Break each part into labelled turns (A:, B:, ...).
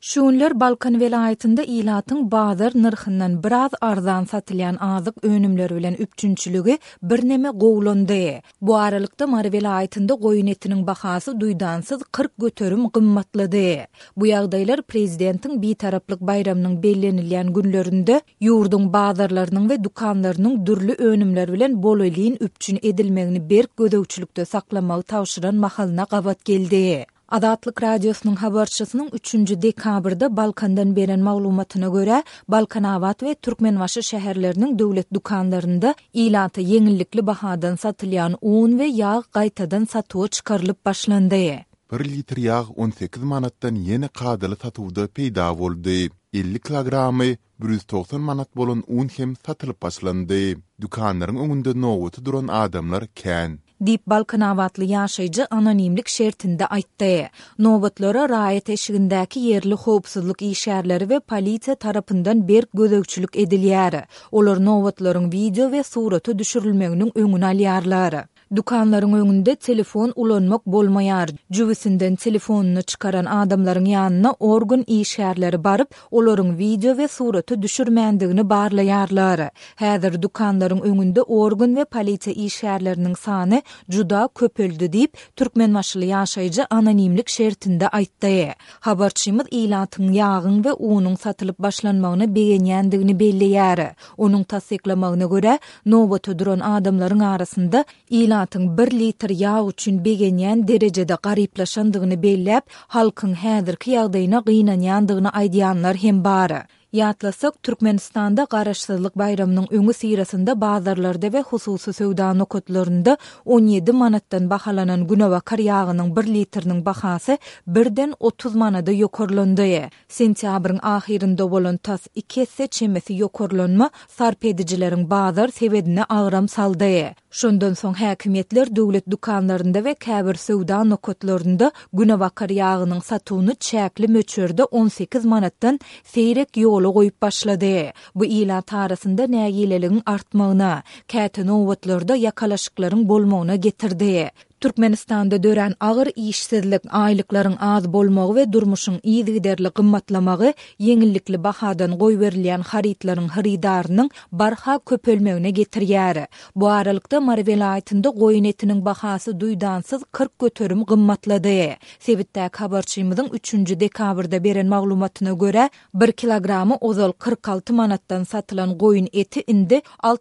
A: Şuunlar Balkan velayetinde ilatın bazar nırxından biraz arzan satılan azık önümleri bilen üpçünçülügi bir neme gowlandy. Bu aralıkta Mari velayetinde goyun etinin bahası duydansız 40 götörüm gymmatlady. Bu ýagdaýlar prezidentin bir taraplyk bayramynyň bellenilýän günlerinde ýurdun bazarlarynyň we dukanlarynyň dürli önümleri bilen bolaliň üpçün edilmegini berk gödöwçülükde saklamagy tawşyran mahalyna gabat geldi. Adatlyk radiosynyň habarçysynyň 3-nji dekabrda Balkandan beren maglumatyna görä, Balkanawat we Türkmenbaşy şäherleriniň döwlet dukanlarynda ilaty yeňillikli bahadan satylýan un we ýağ gaýtadan satyga çykarylyp başlandy.
B: 1 litr ýağ 18 manatdan ýene kadaly satywda peýda boldy. 50 kilogramy 190 manat bolan un hem satylyp başlandy. Dukanlaryň öňünde nowuty duran adamlar kän.
A: Dip Balkanawatly ýaşaýjy anonimlik şertinde aýtdy. Nowatlara raýat eşigindäki ýerli howpsuzlyk işgärleri we polisiýa tarapyndan berk gödöwçülük edilýär. Olar nowatlaryň video we suraty düşürilmeginiň öňüni alýarlar. Dukanlaryň öňünde telefon ulanmak bolmaýar. Jübisinden telefonuny çykaran adamlaryň ýanyna organ işgärleri baryp, olaryň video we suraty düşürmändigini barlaýarlar. Häzir dukanlaryň öňünde organ we polisiýa işgärleriniň sany juda köpeldi diýip Türkmenbaşly ýaşaýjy anonimlik şertinde aýtdy. Habarçymyz ilatyň ýagyň we unyň satylyp başlanmagyny begenýändigini belleýär. Onuň tasdiklamagyna görä, nowata duran adamlaryň arasynda ilatyň 1 litr ýağ üçin begenýän derejede garyplaşandygyny belläp, halkyň häzirki ýagdaýyna gynanýandygyny aýdýanlar hem bar. Ýatlasak, Türkmenistanda garaşsyzlyk bayramynyň öňü sirasynda bazarlarda we hususy söwda nokatlarynda 17 manatdan bahalanan günewakar ýagynyň 1 litriniň bahasy birden 30 manada ýokarlandy. Sentýabryň ahirinde bolan tas 2 hisse çemesi ýokarlanma sarp edijileriň bazar sebedine agram saldy. Şondan soň häkimetler döwlet dukanlarynda we käbir söwda nokatlarynda günewakar ýagynyň satywyny çäkli möçürde 18 manatdan seýrek ýola goýup başlady. Bu ilat arasynda nägileligiň artmagyna, käte nowatlarda ýakalaşyklaryň bolmagyna getirdi. Türkmenistanda dören agyr işsizlik, aýlyklaryň az bolmagy we durmuşyň ýygyderli gymmatlamagy yeňillikli bahadan goý berilýän haritlaryň haridarynyň barha köpelmegine getirýär. Bu aralykda Mari velayetinde goýun etiniň bahasy duýdansyz 40 götörüm gymmatlady. Sebitdäki habarçymyzyň 3-nji dekabrda beren maglumatyna görä, 1 kilogramy ozal 46 manatdan satylan goýun eti indi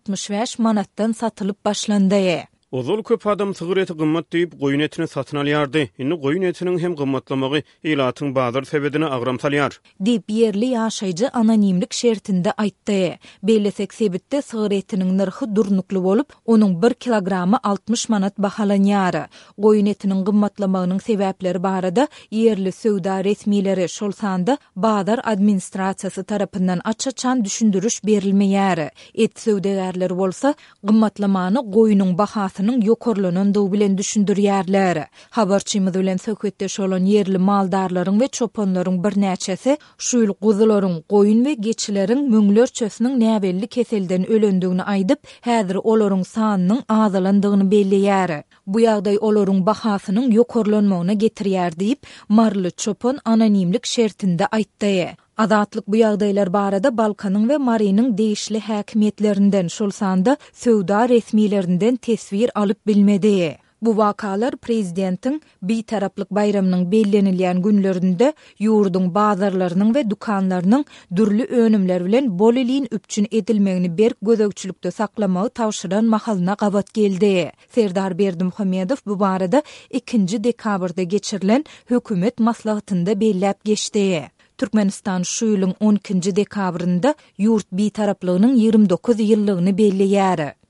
A: 65 manatdan satylyp başlandy.
C: Ozal köp adam sygyr eti gymmat diýip goýun etini satyn alýardy. Indi goýun etiniň hem gymmatlamagy ilatyň bazar sebedine agram salýar.
A: Diýip ýerli ýaşaýjy anonimlik şertinde aýtdy. Bellesek sebitde sygyr etiniň narhy durnukly bolup, onuň 1 kilogramy 60 manat bahalanýar. Goýun etiniň gymmatlamagynyň sebäpleri barada ýerli söwda resmileri şol sanda bazar administrasiýasy tarapyndan açaçan düşündürüş berilmeýär. Et söwdegärleri bolsa gymmatlamany goýunyň bahasy ýokarlanandygy bilen düşündirýärler. Habarçymyz bilen söhbetdeş bolan ýerli maldarlaryň we çopanlaryň bir näçesi şu ýyl guzylaryň, goýun we geçileriň möňlerçesiniň näwelli keselden ölendigini aýdyp, häzir olaryň sanynyň azalandygyny belleýär. Bu ýagdaý olaryň bahasynyň ýokarlanmagyna getirýär diýip marly çopan anonimlik şertinde aýtdy. Adatlyk bu ýagdaýlar barada Balkanyň we Marinyň değişli häkimetlerinden şol sanda söwda resmiýetlerinden tesvir alyp bilmedi. Bu vakalar prezidentin bir taraplyk bayramynyň bellenilýän günlerinde ýurdun bazarlarynyň we dukanlarynyň dürli önümler bilen bolaliň üpçün edilmegini berk gödöwçülükde saklamagy tawşyran mahalyna gabat geldi. Serdar Berdimuhammedow bu barada 2-nji dekabrda geçirilen hökümet maslahatynda belläp geçdi. Türkmenistan şu ýylyň 12-nji dekabrynda ýurt bir taraplygynyň 29 ýyllygyny belleýär.